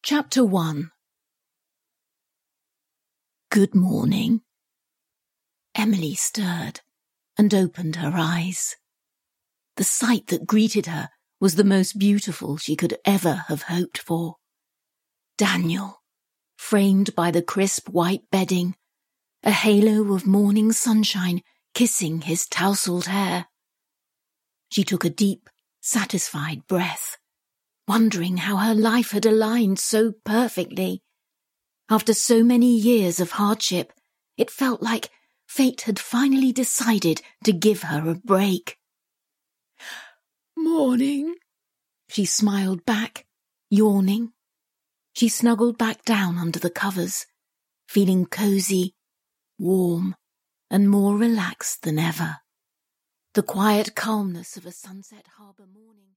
Chapter 1. Good morning. Emily stirred and opened her eyes. The sight that greeted her was the most beautiful she could ever have hoped for. Daniel, framed by the crisp white bedding, a halo of morning sunshine kissing his tousled hair. She took a deep, satisfied breath, wondering how her life had aligned so perfectly. After so many years of hardship, it felt like fate had finally decided to give her a break. "Morning," she smiled back, yawning. She snuggled back down under the covers, feeling cozy, warm, and more relaxed than ever. The quiet calmness of a Sunset Harbour morning